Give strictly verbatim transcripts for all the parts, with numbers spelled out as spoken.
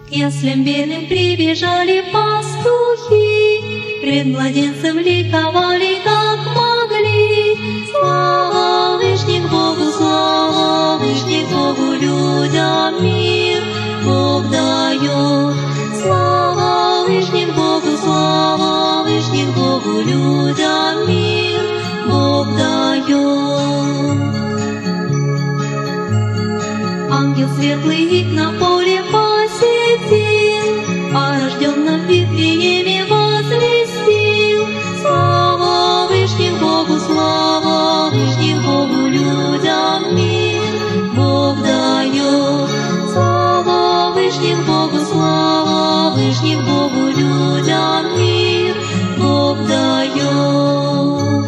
К яслям бедным прибежали пастухи, пред младенцем ликовали, как могли. Слава Вышних Богу, слава Вышних Богу, людям мир Бог дает. Слава Вышних Богу, слава Вышних Богу, людям мир Бог дает. Ангел светлый на поле посетил, о рожденном в Вифлееме возвестил. Слава Вышних Богу, слава Вышних Богу, людям мир Бог дает. Слава Вышних Богу, слава Вышних Богу, людям мир Бог дает.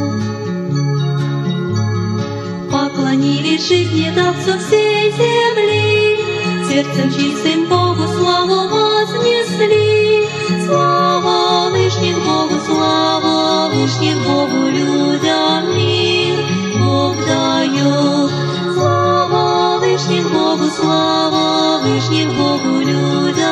Поклонились жизнедавцу всей земли, сердцем чистым Богу славу вознесли. Слава Вышних Богу, слава Вышних Богу, людям мир Бог дает. Слава Вышних Богу, слава Вышних Богу, людям